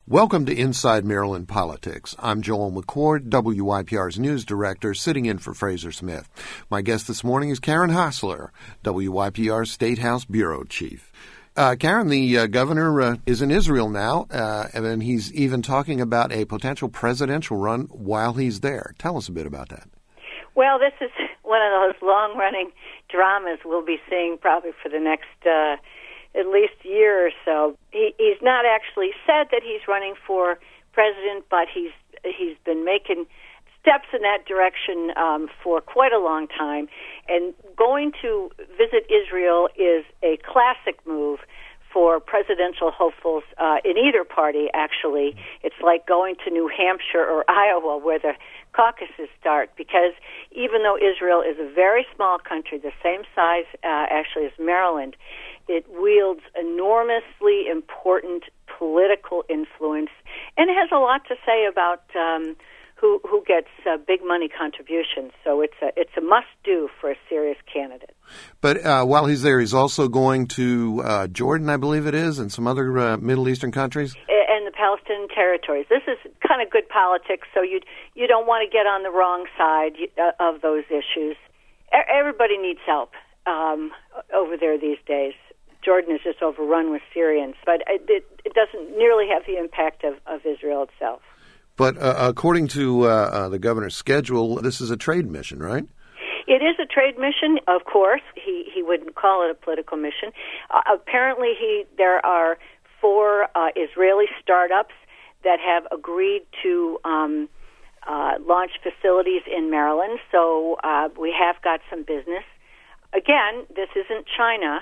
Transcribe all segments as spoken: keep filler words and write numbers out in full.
Welcome to Inside Maryland Politics. I'm Joel McCord, W Y P R's news director, sitting in for Fraser Smith. My guest this morning is Karen Hassler, W Y P R's State House bureau chief. Uh, Karen, the uh, governor uh, is in Israel now, uh, and then he's even talking about a potential presidential run while he's there. Tell us a bit about that. Well, this is one of those long-running dramas we'll be seeing probably for the next uh, at least year or so. He, he's not actually said that he's running for president, but he's he's been making steps in that direction um, for quite a long time. And going to visit Israel is a classic move for presidential hopefuls uh, in either party, actually. It's like going to New Hampshire or Iowa, where the caucuses start, because even though Israel is a very small country, the same size uh, actually as Maryland, it wields enormously important political influence and has a lot to say about um, who who gets uh, big money contributions. So it's a it's a must do for a serious candidate. But uh, while he's there, he's also going to uh, Jordan, I believe it is, and some other uh, Middle Eastern countries, and the Palestinian territories. This is kind of good politics, so you you don't want to get on the wrong side of those issues. Everybody needs help um, over there these days. Jordan is just overrun with Syrians, but it, it doesn't nearly have the impact of, of Israel itself. But uh, according to uh, uh, the governor's schedule, this is a trade mission, right? It is a trade mission, of course. He he wouldn't call it a political mission. Uh, apparently, he there are four uh, Israeli startups that have agreed to um, uh, launch facilities in Maryland. So uh, we have got some business. Again, this isn't China.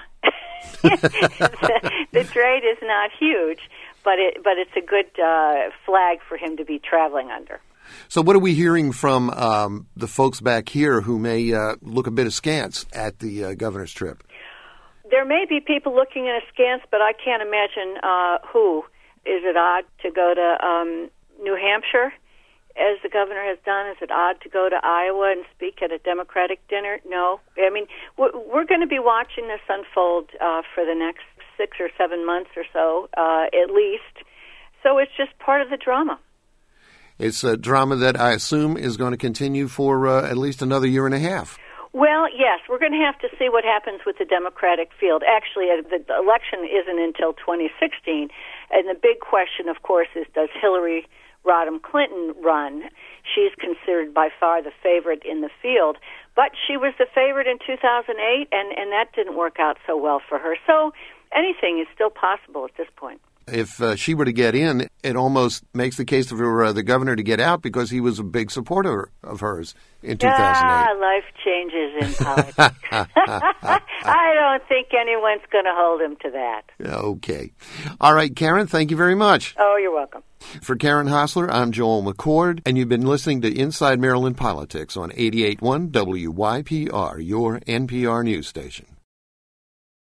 the, the trade is not huge, but it but it's a good uh, flag for him to be traveling under. So what are we hearing from um, the folks back here who may uh, look a bit askance at the uh, governor's trip? There may be people looking at askance, but I can't imagine uh, who. Is it odd to go to um, New Hampshire, as the governor has done? Is it odd to go to Iowa and speak at a Democratic dinner? No. I mean, we're, we're going to be watching this unfold uh, for the next six or seven months or so, uh, at least. So it's just part of the drama. It's a drama that I assume is going to continue for uh, at least another year and a half. Well, yes, we're going to have to see what happens with the Democratic field. Actually, the election isn't until twenty sixteen, and the big question, of course, is does Hillary Rodham Clinton run? She's considered by far the favorite in the field, but she was the favorite in two thousand eight, and, and that didn't work out so well for her. So anything is still possible at this point. If uh, she were to get in, it almost makes the case for uh, the governor to get out because he was a big supporter of hers in two thousand eight. Ah, life changes in politics. I don't think anyone's going to hold him to that. Okay. All right, Karen, thank you very much. Oh, you're welcome. For Karen Hassler, I'm Joel McCord, and you've been listening to Inside Maryland Politics on eighty-eight point one W Y P R, your N P R news station.